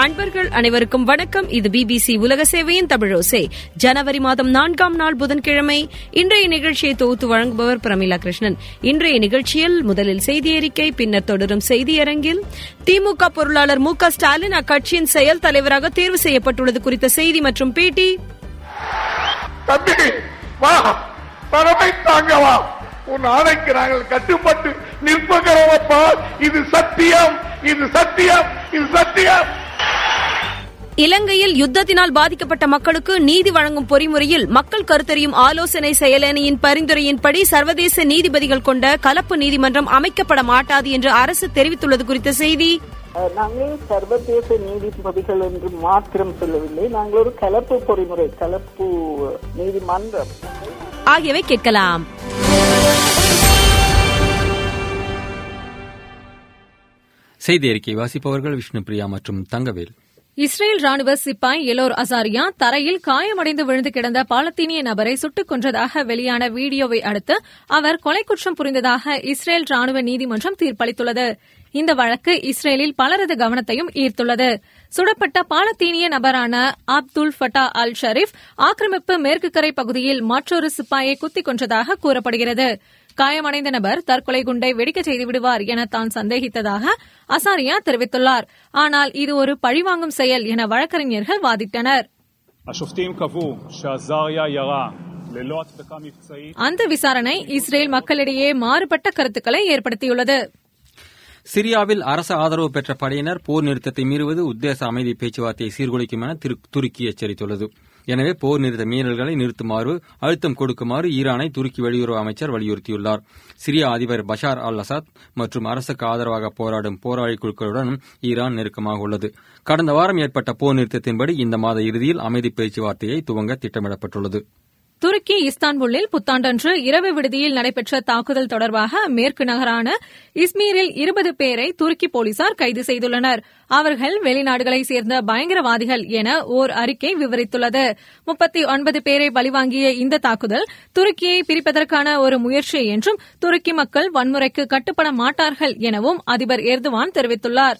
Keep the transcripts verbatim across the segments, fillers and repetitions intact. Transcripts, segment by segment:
அன்பர்கள் அனைவருக்கும் வணக்கம். இது பிபிசி உலக சேவையின் தமிழோசை. ஜனவரி மாதம் நான்காம் நாள் புதன்கிழமை. இன்றைய நிகழ்ச்சியை தொகுத்து வழங்குபவர் பிரமிளா கிருஷ்ணன். இன்றைய நிகழ்ச்சியில் முதலில் செய்தி அறிக்கை, பின்னர் தொடரும் செய்தியரங்கில் திமுக பொருளாளர் மு க ஸ்டாலின் அக்கட்சியின் செயல் தலைவராக தேர்வு செய்யப்பட்டுள்ளது குறித்த செய்தி மற்றும் பேட்டி. உன் ஆணைக்கு நாங்கள் கட்டுப்பட்டு நிற்பகிறோமப்பா. இது சத்தியம், இது சத்தியம், இது சத்தியம். இலங்கையில் யுத்தத்தினால் பாதிக்கப்பட்ட மக்களுக்கு நீதி வழங்கும் பொறிமுறையில் மக்கள் கருத்தறியும் ஆலோசனை செயலணியின் பரிந்துரையின்படி சர்வதேச நீதிபதிகள் கொண்ட கலப்பு நீதிமன்றம் அமைக்கப்பட மாட்டாது என்று அரசு தெரிவித்துள்ளது குறித்த செய்தி. நாங்கள் சர்வதேச நீதிபதிகள் என்று மாத்திரம் சொல்லவில்லை, நாங்கள் ஒரு கலப்பு பொறிமுறை, கலப்பு நீதிமன்றம் ஆகியவை கேட்கலாம். செய்தி அறிக்கை வாசிப்பவர்கள் விஷ்ணுபிரியா மற்றும் தங்கவேல். இஸ்ரேல் ராணுவ சிப்பாய் எலோர் அசாரியா தரையில் காயமடைந்து விழுந்து கிடந்த பாலத்தீனிய நபரை சுட்டுக் கொன்றதாக வெளியான வீடியோவை அடுத்து அவர் கொலை குற்றம் புரிந்ததாக இஸ்ரேல் ராணுவ நீதிமன்றம் தீர்ப்பளித்துள்ளது. இந்த வழக்கு இஸ்ரேலில் பலரது கவனத்தையும் ஈர்த்துள்ளது. சுடப்பட்ட பாலத்தீனிய நபரான அப்துல் ஃபட்டா அல் ஷரீப் ஆக்கிரமிப்பு மேற்கு கரை பகுதியில் மற்றொரு சிப்பாயை குத்திக் கொன்றதாக கூறப்படுகிறது. காயமடைந்த நபர் தற்கொலை குண்டை வெடிக்க செய்து விடுவார் என தான் சந்தேகித்ததாக அசாரியா தெரிவித்துள்ளார். ஆனால் இது ஒரு பழிவாங்கும் செயல் என வழக்கறிஞர்கள் வாதிட்டனர். அந்த விசாரணை இஸ்ரேல் மக்களிடையே மாறுபட்ட கருத்துக்களை ஏற்படுத்தியுள்ளது. சிரியாவில் அரசு ஆதரவு பெற்ற படையினர் போர் நிறுத்தத்தை மீறுவது உத்தேச அமைதி பேச்சுவார்த்தையை சீர்குலைக்கும் என துருக்கி எச்சரித்துள்ளது. எனவே போர் நிறுத்த மீறல்களை நிறுத்துமாறு அழுத்தம் கொடுக்குமாறு ஈரானை துருக்கி வெளியுறவு அமைச்சர் வலியுறுத்தியுள்ளார். சிரியா அதிபர் பஷார் அல் அசாத் மற்றும் அரசுக்கு ஆதரவாக போராடும் போராளி குழுக்களுடன் ஈரான் நெருக்கமாக உள்ளது. கடந்த வாரம் ஏற்பட்ட போர் நிறுத்தத்தின்படி இந்த மாத இறுதியில் அமைதி பேச்சுவார்த்தையை துவங்க திட்டமிடப்பட்டுள்ளது. துருக்கி இஸ்தான்புல்லில் புத்தாண்டன்று இரவு விடுதியில் நடைபெற்ற தாக்குதல் தொடர்பாக மேற்கு நகரான இஸ்மீரில் இருபது பேரை துருக்கி போலீசார் கைது செய்துள்ளனர். அவர்கள் வெளிநாடுகளைச் சேர்ந்த பயங்கரவாதிகள் என ஓர் அறிக்கை விவரித்துள்ளது. முப்பத்தி ஒன்பது பேரை பலிவாங்கிய இந்த தாக்குதல் துருக்கியை பிரிப்பதற்கான ஒரு முயற்சி என்றும் துருக்கி மக்கள் வன்முறைக்கு கட்டுப்பட மாட்டார்கள் எனவும் அதிபர் எர்துவான் தெரிவித்துள்ளார்.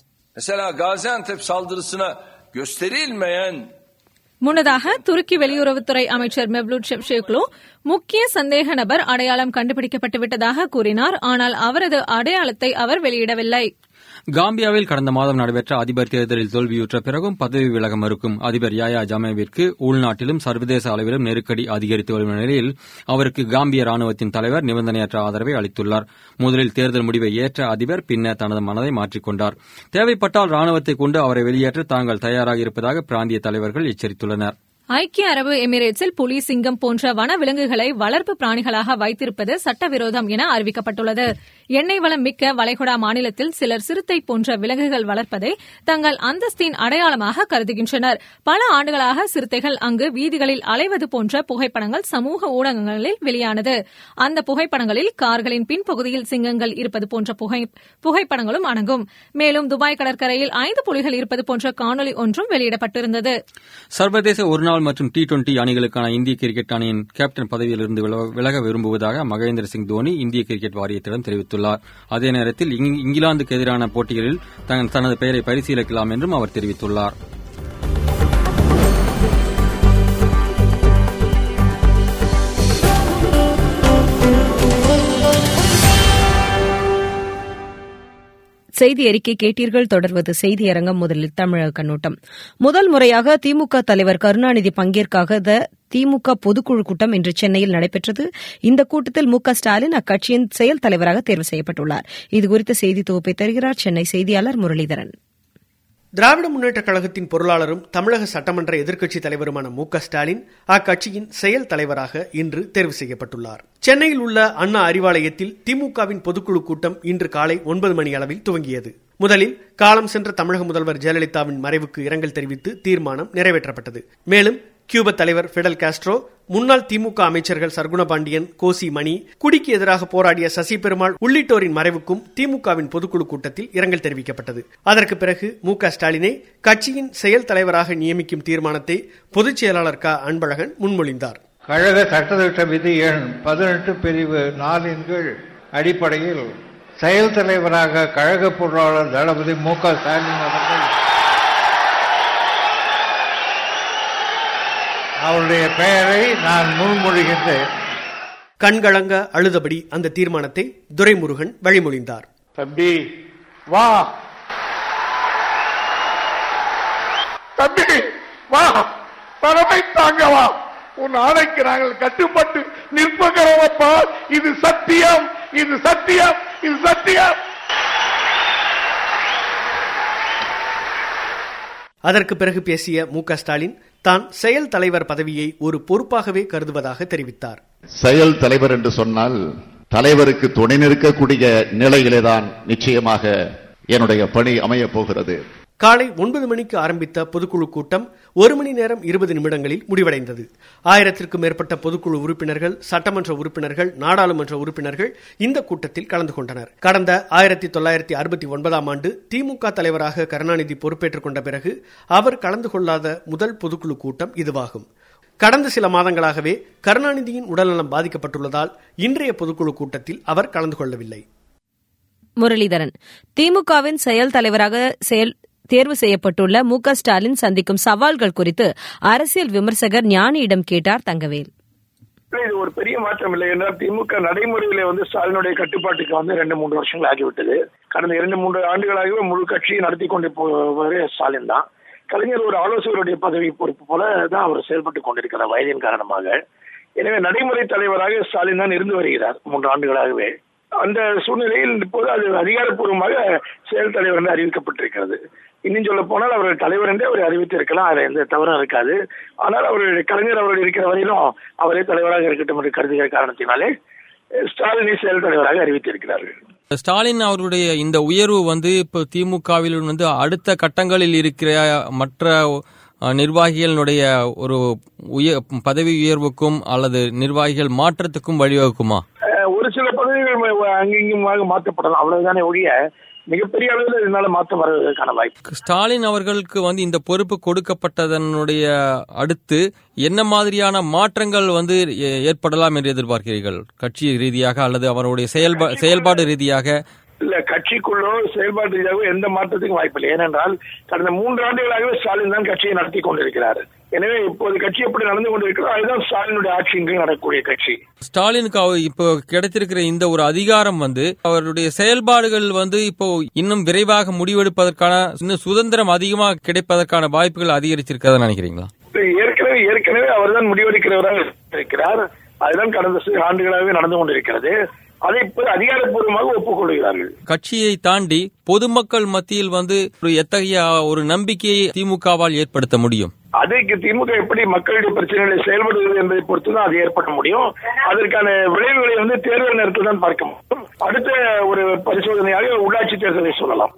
முன்னதாக துருக்கி வெளியுறவுத்துறை அமைச்சர் மெவ்லூட் ஷெவ்ஷேக்லு முக்கிய சந்தேக நபர் அடையாளம் கண்டுபிடிக்கப்பட்டுவிட்டதாக கூறினார். ஆனால் அவரது அடையாளத்தை அவர் வெளியிடவில்லை. காம்பியாவில் கடந்த மாதம் நடைபெற்ற அதிபர் தேர்தலில் தோல்வியுற்ற பிறகும் பதவி விலக மறுக்கும் அதிபர் யாயா ஜாமேவிற்கு உள்நாட்டிலும் சர்வதேச அளவிலும் நெருக்கடி அதிகரித்து வரும் நிலையில் அவருக்கு காம்பிய ராணுவத்தின் தலைவர் நிபந்தனையற்ற ஆதரவை அளித்துள்ளார். முதலில் தேர்தல் முடிவை ஏற்ற அதிபர் பின்னர் தனது மனதை மாற்றிக்கொண்டார். தேவைப்பட்டால் ராணுவத்தை கொண்டு அவரை வெளியேற்ற தாங்கள் தயாராக இருப்பதாக பிராந்திய தலைவர்கள் எச்சரித்துள்ளனர். ஐக்கிய அரபு எமிரேட்ஸில் புலி, சிங்கம் போன்ற வன விலங்குகளை வளர்ப்பு பிராணிகளாக வைத்திருப்பது சட்டவிரோதம் என அறிவிக்கப்பட்டுள்ளது. எண்ணெய் வளம் மிக்க வளைகுடா மாநிலத்தில் சிலர் சிறுத்தை போன்ற விலங்குகள் வளர்ப்பதை தங்கள் அந்தஸ்தின் அடையாளமாக கருதுகின்றனர். பல ஆண்டுகளாக சிறுத்தைகள் அங்கு வீதிகளில் அலைவது போன்ற புகைப்படங்கள் சமூக ஊடகங்களில் வெளியானது. அந்த புகைப்படங்களில் கார்களின் பின்பகுதியில் சிங்கங்கள் இருப்பது போன்ற புகைப்படங்களும் அடங்கும். மேலும் துபாய் கடற்கரையில் ஐந்து புலிகள் இருப்பது போன்ற காணொலி ஒன்றும் வெளியிடப்பட்டிருந்தது. சர்வதேச ஒருநாள் மற்றும் டி டுவெண்டி அணிகளுக்கான இந்திய கிரிக்கெட் அணியின் கேப்டன் பதவியிலிருந்து விலக விரும்புவதாக மகேந்திர சிங் தோனி இந்திய கிரிக்கெட் வாரியத்திடம் தெரிவித்துள்ளார். அதே நேரத்தில் இங்கிலாந்துக்கு எதிரான போட்டிகளில் தனது பெயரை பரிசீலிக்கலாம் என்றும் அவர் தெரிவித்துள்ளார். செய்தி அறிக்கை கேட்டீர்கள். தொடர்வது செய்தியரங்கம். முதலில் தமிழக கண்ணோட்டம். முதல் முறையாக திமுக தலைவர் கருணாநிதி பங்கேற்காத திமுக பொதுக்குழு கூட்டம் இன்று சென்னையில் நடைபெற்றது. இந்த கூட்டத்தில் மு க ஸ்டாலின் அக்கட்சியின் செயல் தலைவராக தேர்வு செய்யப்பட்டுள்ளார். இதுகுறித்த செய்தி தொகுப்பை தருகிறார் சென்னை செய்தியாளர் முரளிதரன். திராவிட முன்னேற்றக் கழகத்தின் பொருளாளரும் தமிழக சட்டமன்ற எதிர்க்கட்சித் தலைவருமான மு க ஸ்டாலின் அக்கட்சியின் செயல் தலைவராக இன்று தேர்வு செய்யப்பட்டுள்ளார். சென்னையில் உள்ள அண்ணா அறிவாலயத்தில் திமுகவின் பொதுக்குழு கூட்டம் இன்று காலை ஒன்பது மணி அளவில் துவங்கியது. முதலில் காலம் சென்ற தமிழக முதல்வர் ஜெயலலிதாவின் மறைவுக்கு இரங்கல் தெரிவித்து தீர்மானம் நிறைவேற்றப்பட்டது. மேலும் கியூபா தலைவர் பிடல் காஸ்ட்ரோ, முன்னாள் திமுக அமைச்சர்கள் சர்குண பாண்டியன், கோசி மணி, குடிக்கு எதிராக போராடிய சசி பெருமாள் உள்ளிட்டோரின் மறைவுக்கும் திமுகவின் பொதுக்குழு கூட்டத்தில் இரங்கல் தெரிவிக்கப்பட்டது. அதற்கு பிறகு மு க ஸ்டாலினை கட்சியின் செயல் தலைவராக நியமிக்கும் தீர்மானத்தை பொதுச் செயலாளர் க அன்பழகன் முன்மொழிந்தார். கழக சட்டத்திட்ட விதி எண் பதினெட்டு பிரிவு நாலின் கீழ் அடிப்படையில் செயல் தலைவராக கழக பொருளாளர் தளபதி மு க ஸ்டாலின் அவர்கள் அவருடைய பெயரை நான் முன்மொழிகின்றேன். கண்கலங்க அழுதபடி அந்த தீர்மானத்தை துரைமுருகன் வழிமொழிந்தார். தம்பி வா, தம்பி வா, தலைமை தாங்க வா, உன் ஆணைக்கு நாங்கள் கட்டுப்பட்டு நிற்பகிறோமப்பா. இது சத்தியம், இது சத்தியம், இது சத்தியம். அதற்கு பிறகு பேசிய மு க ஸ்டாலின் தான் செயல் தலைவர் பதவியை ஒரு பொறுப்பாகவே கருதுவதாக தெரிவித்தார். செயல் தலைவர் என்று சொன்னால் தலைவருக்கு துணை நிற்கக்கூடிய நிலையிலேதான் நிச்சயமாக என்னுடைய பணி அமையப் போகிறது. காலை ஒன்பது மணிக்கு ஆரம்பித்த பொதுக்குழு கூட்டம் ஒரு மணி நேரம் இருபது நிமிடங்களில் முடிவடைந்தது. ஆயிரத்திற்கும் மேற்பட்ட பொதுக்குழு உறுப்பினர்கள், சட்டமன்ற உறுப்பினர்கள், நாடாளுமன்ற உறுப்பினர்கள் இந்த கூட்டத்தில் கலந்து கொண்டனர். கடந்த ஆயிரத்தி தொள்ளாயிரத்தி அறுபத்தி ஒன்பதாம் ஆண்டு திமுக தலைவராக கருணாநிதி பொறுப்பேற்றுக் கொண்ட பிறகு அவர் கலந்து கொள்ளாத முதல் பொதுக்குழு கூட்டம் இதுவாகும். கடந்த சில மாதங்களாகவே கருணாநிதியின் உடல்நலம் பாதிக்கப்பட்டுள்ளதால் இன்றைய பொதுக்குழு கூட்டத்தில் அவர் கலந்து கொள்ளவில்லை. முரளிதரன், திமுகவின் செயல் தலைவராக செயல் தேர்வு செய்யப்பட்டுள்ள மு க ஸ்டாலின் சந்திக்கும் சவால்கள் குறித்து அரசியல் விமர்சகர் ஞானியிடம் கேட்டார் தங்கவேல். இது ஒரு பெரிய மாற்றம் இல்லை. என்றால் திமுக நடைமுறையில வந்து ஸ்டாலினுடைய கட்டுப்பாட்டுக்கு வந்து ரெண்டு மூன்று வருஷங்கள் ஆகிவிட்டது. கடந்த இரண்டு மூன்று ஆண்டுகளாகவே முழு கட்சியை நடத்தி கொண்டு போவது ஸ்டாலின் தான். கலைஞர் ஒரு ஆலோசகருடைய பதவி பொறுப்பு போல தான் அவர் செயல்பட்டுக் கொண்டிருக்கிறார் வயதின் காரணமாக. எனவே நடைமுறை தலைவராக ஸ்டாலின் தான் இருந்து வருகிறார் மூன்று ஆண்டுகளாகவே. அந்த சூழ்நிலையில் இப்போது அது அதிகாரப்பூர்வமாக செயல் தலைவர் என்று அறிவிக்கப்பட்டிருக்கிறது. இன்னும் சொல்ல போனால் அவர் தலைவர் என்றே அவர் அறிவித்திருக்கலாம், அதில் எந்த தவறும் இருக்காது. ஆனால் அவருடைய கலைஞர் அவர்கள் இருக்கிற வரையிலும் அவரே தலைவராக இருக்கட்டும் என்று கருதுகிற காரணத்தினாலே ஸ்டாலினை செயல் தலைவராக அறிவித்திருக்கிறார்கள். ஸ்டாலின் அவருடைய இந்த உயர்வு வந்து இப்போ திமுகவில் வந்து அடுத்த கட்டங்களில் இருக்கிற மற்ற நிர்வாகிகளுடைய ஒரு பதவி உயர்வுக்கும் அல்லது நிர்வாகிகள் மாற்றத்துக்கும் வழிவகுக்குமா? ஒரு சில பதவிகள் அங்கிங்குமாக மாற்றப்படலாம், அவ்வளவுதானே ஒழிய மிகப்பெரிய அளவில் இதனால மாற்றம் வருவதற்கான வாய்ப்பு. ஸ்டாலின் அவர்களுக்கு வந்து இந்த பொறுப்பு கொடுக்கப்பட்டதனுடைய அடுத்து என்ன மாதிரியான மாற்றங்கள் வந்து ஏற்படலாம் என்று எதிர்பார்க்கிறீர்கள்? கட்சி ரீதியாக அல்லது அவருடைய செயல்பாடு ரீதியாக? இல்ல, கட்சிக்குள்ளோ செயல்பாட்டு ரீதியாக எந்த மாற்றத்துக்கும் வாய்ப்பில்லை. ஏனென்றால் கடந்த மூன்று ஆண்டுகளாகவே ஸ்டாலின் தான் கட்சியை நடத்தி கொண்டிருக்கிறார். எனவே இப்போது கட்சி எப்படி நடந்து கொண்டிருக்கிறோம் அதுதான் ஸ்டாலினுடைய ஆட்சியின் நடக்கக்கூடிய கட்சி. ஸ்டாலினுக்கு இப்போ கிடைத்திருக்கிற இந்த ஒரு அதிகாரம் வந்து அவருடைய செயல்பாடுகள் வந்து இப்போ இன்னும் விரைவாக முடிவெடுப்பதற்கான இன்னும் சுதந்திரம் அதிகமாக கிடைப்பதற்கான வாய்ப்புகள் அதிகரிச்சிருக்கிறதா நினைக்கிறீங்களா? ஏற்கனவே ஏற்கனவே அவர் தான் முடிவெடுக்கிறவராக இருக்கிறார். அதுதான் கடந்த ஆண்டுகளாகவே நடந்து கொண்டிருக்கிறது. அதை அதிகாரப்பூர்வமாக ஒப்புக்கொள்கிறார்கள். கட்சியை தாண்டி பொதுமக்கள் மத்தியில் வந்து எத்தகைய ஒரு நம்பிக்கையை திமுகவால் ஏற்படுத்த முடியும்? அதற்கு திமுக எப்படி மக்களுடைய பிரச்சனைகளை செயல்படுகிறது என்பதை பொறுத்துதான் அது ஏற்பட முடியும். அதற்கான விளைவுகளை வந்து தேர்தல் நேரத்தில் தான் பார்க்க முடியும். அடுத்த ஒரு பரிசோதனையாக உள்ளாட்சி தேர்தலை சொல்லலாம்.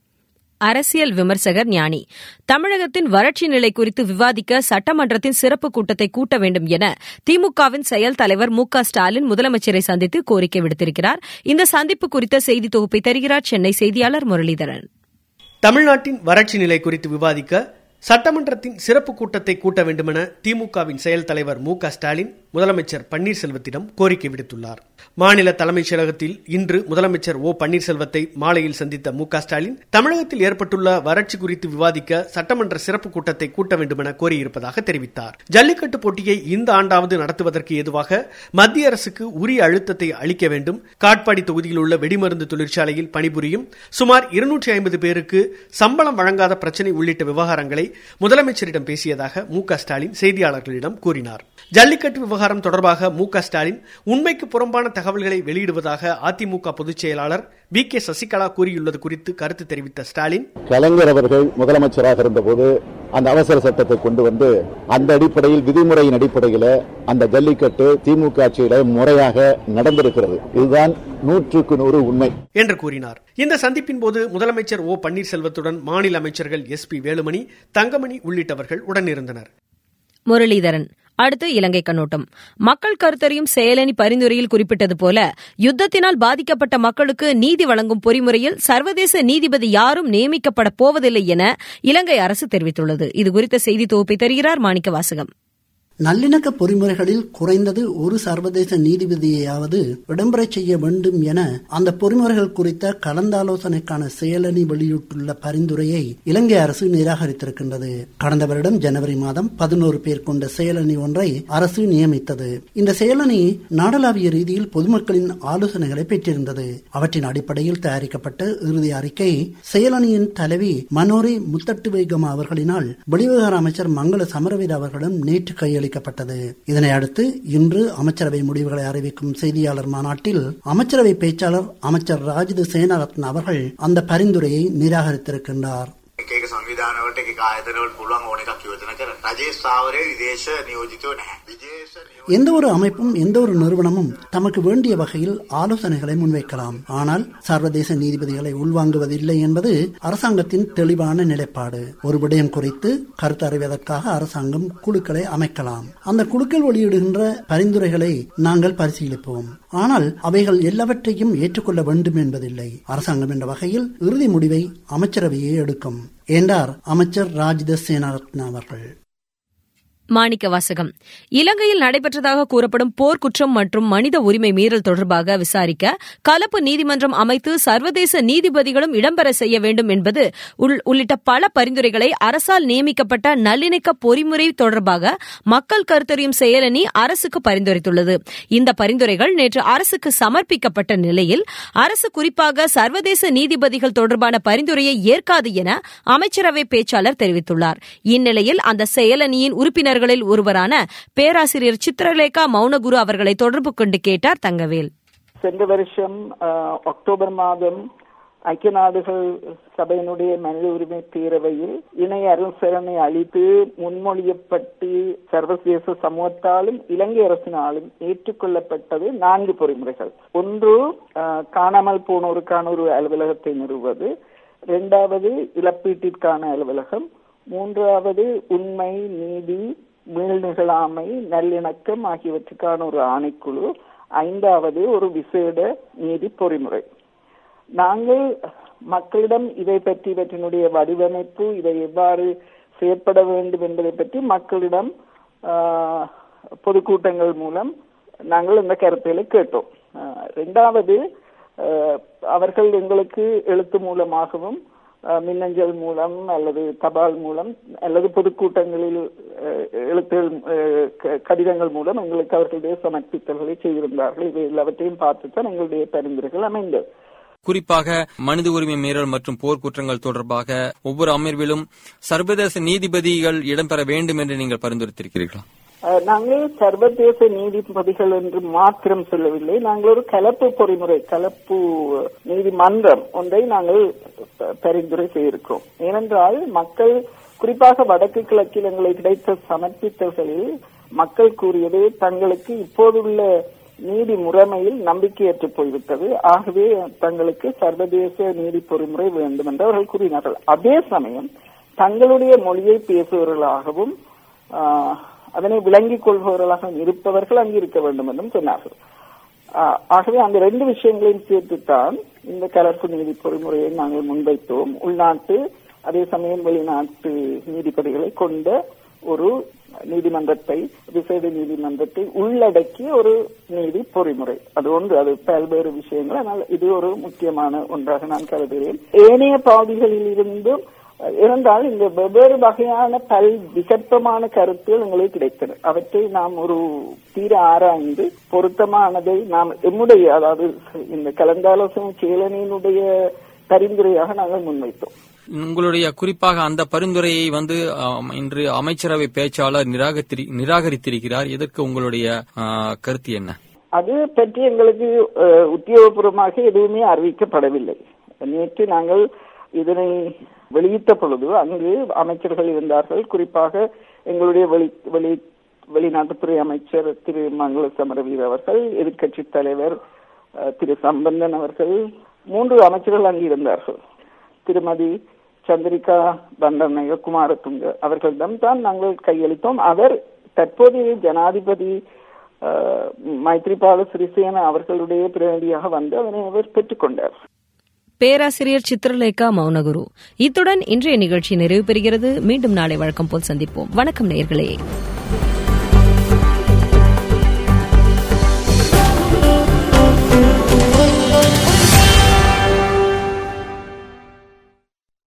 அரசியல் விமர்சகர் ஞானி, தமிழகத்தின் வறட்சி நிலை குறித்து விவாதிக்க சட்டமன்றத்தின் சிறப்பு கூட்டத்தை கூட்ட வேண்டும் என திமுகவின் செயல் தலைவர் மு க ஸ்டாலின் முதலமைச்சரை சந்தித்து கோரிக்கை விடுத்திருக்கிறார். இந்த சந்திப்பு குறித்த செய்தி தொகுப்பை தருகிறார் சென்னை செய்தியாளர் முரளிதரன். தமிழ்நாட்டின் வறட்சி நிலை குறித்து விவாதிக்க சட்டமன்றத்தின் சிறப்பு கூட்டத்தை கூட்ட வேண்டுமென திமுகவின் செயல் தலைவர் மு க ஸ்டாலின் முதலமைச்சர் பன்னீர்செல்வத்திடம் கோரிக்கை விடுத்துள்ளார். மாநில தலைமைச் செயலகத்தில் இன்று முதலமைச்சர் ஓ பன்னீர்செல்வத்தை மாலையில் சந்தித்த மு க ஸ்டாலின் தமிழகத்தில் ஏற்பட்டுள்ள வறட்சி குறித்து விவாதிக்க சட்டமன்ற சிறப்பு கூட்டத்தை கூட்ட வேண்டுமென கோரியிருப்பதாக தெரிவித்தார். ஜல்லிக்கட்டு போட்டியை இந்த ஆண்டாவது நடத்துவதற்கு ஏதுவாக மத்திய அரசுக்கு உரிய அழுத்தத்தை அளிக்க வேண்டும். காட்பாடி தொகுதியில் உள்ள வெடிமருந்து தொழிற்சாலையில் பணிபுரியும் சுமார் இருநூற்றி ஐம்பது பேருக்கு சம்பளம் வழங்காத பிரச்சினை உள்ளிட்ட விவகாரங்களை முதலமைச்சரிடம் பேசியதாக மு க ஸ்டாலின் செய்தியாளர்களிடம் கூறினார். ஜல்லிக்கட்டு விவகாரம் தொடர்பாக மு க ஸ்டாலின் உண்மைக்கு புறம்பான தகவல்களை வெளியிடுவதாக அதிமுக பொதுச் செயலாளர் வி கே சசிகலா கூறியுள்ளது குறித்து கருத்து தெரிவித்த ஸ்டாலின், கலைஞர் அவர்கள் முதலமைச்சராக இருந்தபோது அந்த அவசர சட்டத்தை கொண்டு வந்து அந்த அடிப்படையில் விதிமுறையின் அடிப்படையில் அந்த ஜல்லிக்கட்டு திமுக ஆட்சியில முறையாக நடந்திருக்கிறது. இதுதான் நூற்றுக்கு நூறு உண்மை என்று கூறினார். இந்த சந்திப்பின் போது முதலமைச்சர் ஓ பன்னீர்செல்வத்துடன் மாநில அமைச்சர்கள் எஸ் பி வேலுமணி, தங்கமணி உள்ளிட்டவர்கள் உடனிருந்தனர். முரளிதரன், அடுத்து இலங்கை கண்ணோட்டம். மக்கள் கருத்தறியும் செயலணி பரிந்துரையில் குறிப்பிட்டது போல யுத்தத்தினால் பாதிக்கப்பட்ட மக்களுக்கு நீதி வழங்கும் பொறிமுறையில் சர்வதேச நீதிபதி யாரும் நியமிக்கப்பட போவதில்லை என இலங்கை அரசு தெரிவித்துள்ளது. இதுகுறித்த செய்தி தொகுப்பை தருகிறார் மாணிக்க வாசகம். நல்லிணக்க பொறிமுறைகளில் குறைந்தது ஒரு சர்வதேச நீதிபதியையாவது இடம்பெறச் செய்ய வேண்டும் என அந்த பொறிமுறைகள் குறித்த கலந்தாலோசனைக்கான செயலணி வெளியிட்டுள்ள பரிந்துரையை இலங்கை அரசு நிராகரித்திருக்கின்றது. கடந்த வருடம் ஜனவரி மாதம் பதினோரு பேர் கொண்ட செயலணி ஒன்றை அரசு நியமித்தது. இந்த செயலணி நாடளாவிய ரீதியில் பொதுமக்களின் ஆலோசனைகளை பெற்றிருந்தது. அவற்றின் அடிப்படையில் தயாரிக்கப்பட்ட இறுதி அறிக்கை செயலணியின் தலைவி மனோரி முத்தட்டுவேகமா அவர்களினால் வெளிவிவகார அமைச்சர் மங்கள சமரவீர அவர்களிடம் நேற்று கையளிக்கப்பட்டது. இதனை அடுத்து இன்று அமைச்சரவை முடிவுகளை அறிவிக்கும் செய்தியாளர் மாநாட்டில் அமைச்சரவை பேச்சாளர் அமைச்சர் ராஜித சேனாரத்ன அவர்கள் அந்த பரிந்துரையை நிராகரித்திருக்கின்றார். එක සංවිධානවලට එක ආයතනවලට පුළුවන් ඕන එකක් යෝජනා කරන්න. රජයේ ස්ථාවරයේ විදේශ නියෝජිතයෝ නැහැ. විදේශ எந்த ஒரு அமைப்பும் எந்த ஒரு நிறுவனமும் தமக்கு வேண்டிய வகையில் ஆலோசனைகளை முன்வைக்கலாம். ஆனால் சர்வதேச நீதிபதிகளை உள்வாங்குவதில்லை என்பது அரசாங்கத்தின் தெளிவான நிலைப்பாடு. ஒரு விடயம் குறித்து கருத்து அறிவதற்காக அரசாங்கம் குழுக்களை அமைக்கலாம். அந்த குழுக்கள் வெளியிடுகின்ற பரிந்துரைகளை நாங்கள் பரிசீலிப்போம். ஆனால் அவைகள் எல்லாவற்றையும் ஏற்றுக்கொள்ள வேண்டும் என்பதில்லை. அரசாங்கம் என்ற வகையில் இறுதி முடிவை அமைச்சரவையே எடுக்கும் என்றார் அமைச்சர் ராஜித சேனாரத்ன அவர்கள். மாணிக்க வாசகம். இலங்கையில் நடைபெற்றதாக கூறப்படும் போர்க்குற்றம் மற்றும் மனித உரிமை மீறல் தொடர்பாக விசாரிக்க கலப்பு நீதிமன்றம் அமைத்து சர்வதேச நீதிபதிகளும் இடம்பெற செய்ய வேண்டும் என்பது உள்ளிட்ட பல பரிந்துரைகளை அரசால் நியமிக்கப்பட்ட நல்லிணக்க பொறிமுறை தொடர்பாக மக்கள் கருத்தறியும் செயலணி அரசுக்கு பரிந்துரைத்துள்ளது. இந்த பரிந்துரைகள் நேற்று அரசுக்கு சமர்ப்பிக்கப்பட்ட நிலையில் அரசு குறிப்பாக சர்வதேச நீதிபதிகள் தொடர்பான பரிந்துரையை ஏற்காது என அமைச்சரவை பேச்சாளர் தெரிவித்துள்ளார். இந்நிலையில் அந்த செயலணியின் உறுப்பினர் ஒருவரான பேராசிரியர் சித்திரலேகா மௌனகுரு அவர்களை தொடர்பு கொண்டு கேட்டார் தங்கவேல். சென்ற வருஷம் அக்டோபர் மாதம் ஐக்கிய நாடுகள் சபையினுடைய மனித உரிமை பேரவையில் இணை அரசரணை அளித்து முன்மொழியப்பட்டு சர்வதேச சமூகத்தாலும் இலங்கை அரசினாலும் ஏற்றுக்கொள்ளப்பட்டது நான்கு பொறிமுறைகள். ஒன்று, காணாமல் போனோருக்கான ஒரு அலுவலகத்தை நிறுவுவது. இரண்டாவது, இழப்பீட்டிற்கான அலுவலகம். மூன்றாவது, உண்மை, நீதி, மீள் நிகழாமை, நல்லிணக்கம் ஆகியவற்றுக்கான ஒரு ஆணைக்குழு. ஐந்தாவது, ஒரு விசேட நீதி பொறிமுறை. நாங்கள் மக்களிடம் இதை பற்றி இவற்றினுடைய வடிவமைப்பு, இதை எவ்வாறு செயற்பட வேண்டும் என்பதை பற்றி மக்களிடம் பொதுக்கூட்டங்கள் மூலம் நாங்கள் இந்த கருத்துக்களை கேட்டோம். இரண்டாவது, அவர்கள் எங்களுக்கு எழுத்து மூலமாகவும் மின்னஞ்சல் மூலம் அல்லது தபால் மூலம் அல்லது பொதுக்கூட்டங்களில் எழுத்துகள் கடிதங்கள் மூலம் எங்களுக்கு அவர்களுடைய சமர்ப்பித்தல்களை செய்திருந்தார்கள். இவை எல்லாவற்றையும் பார்த்துத்தான் எங்களுடைய பரிந்துரைகள் அமைந்தது. குறிப்பாக மனித உரிமை மீறல் மற்றும் போர்க்குற்றங்கள் தொடர்பாக ஒவ்வொரு அமர்விலும் சர்வதேச நீதிபதிகள் இடம்பெற வேண்டும் என்று நீங்கள் பரிந்துரைத்திருக்கிறீர்களா? நாங்கள் சர்வதேச நீதிபதிகள் என்று மாத்திரம் சொல்லவில்லை. நாங்கள் ஒரு கலப்பு பொறிமுறை, கலப்பு நீதிமன்றம் ஒன்றை நாங்கள் பரிந்துரை செய்திருக்கிறோம். ஏனென்றால் மக்கள், குறிப்பாக வடக்கு கிழக்கில் எங்களுக்கு கிடைத்த சமர்ப்பித்தல்களில் மக்கள் கூறியது தங்களுக்கு இப்போதுள்ள நீதி முறைமையில் நம்பிக்கையற்று போய்விட்டது. ஆகவே தங்களுக்கு சர்வதேச நீதி பொறிமுறை வேண்டும் என்று அவர்கள் கூறினார்கள். அதே சமயம் தங்களுடைய மொழியை பேசுபவர்களாகவும் அதனை விளங்கிக் கொள்பவர்களாக இருப்பவர்கள் அங்கு இருக்க வேண்டும் என்றும் சொன்னார்கள். ஆகவே அந்த ரெண்டு விஷயங்களையும் சேர்த்துத்தான் இந்த கலப்பு நீதி பொறிமுறையை நாங்கள் முன்வைத்தோம். உள்நாட்டு அதே சமயம் வெளிநாட்டு நீதிபதிகளை கொண்ட ஒரு நீதிமன்றத்தை, விசேட நீதிமன்றத்தை உள்ளடக்கிய ஒரு நீதி பொறிமுறை. அது ஒன்று, அது பல்வேறு விஷயங்கள். ஆனால் இது ஒரு முக்கியமான ஒன்றாக நான் கருதுகிறேன். ஏனைய பகுதிகளில் இருந்தும் இருந்தால் இந்த வெவ்வேறு வகையான பல் விசற்பமான கருத்துகள் எங்களுக்கு கிடைத்தன. அவற்றை நாம் ஒரு தீர ஆராய்ந்து பொருத்தமானதை நாம் எம்முடைய, அதாவது இந்த கலந்தாலோசனை செயலணியினுடைய பரிந்துரையாக நாங்கள் முன்வைத்தோம். உங்களுடைய குறிப்பாக அந்த பரிந்துரையை வந்து இன்று அமைச்சரவை பேச்சாளர் நிராகரித்திருக்கிறார். இதற்கு உங்களுடைய கருத்து என்ன? அது பற்றி எங்களுக்கு உத்தியோகபூர்வமாக எதுவுமே அறிவிக்கப்படவில்லை. நேற்று நாங்கள் இதனை வெளியிட்ட பொழுது அங்கு அமைச்சர்கள் இருந்தார்கள். குறிப்பாக எங்களுடைய வெளி வெளி வெளிநாட்டுத்துறை அமைச்சர் திரு மங்கள சமரவீர அவர்கள், எதிர்கட்சி தலைவர் திரு சம்பந்தன் அவர்கள், மூன்று அமைச்சர்கள் அங்கு இருந்தார்கள். திருமதி சந்திரிகா பண்டநாயக குமாரதுங்க அவர்களிடம் தான் நாங்கள் கையளித்தோம். அவர் தற்போதைய ஜனாதிபதி மைத்ரிபால சிறிசேன அவர்களுடைய பிரதிநிதியாக வந்து அதனை அவர் பெற்றுக் கொண்டார். பேராசிரியர் சித்திரலேகா மௌனகுரு. இத்துடன் இன்றைய நிகழ்ச்சி நிறைவு பெறுகிறது. மீண்டும் நாளை வழக்கம் போல் சந்திப்போம். வணக்கம் நேயர்களே.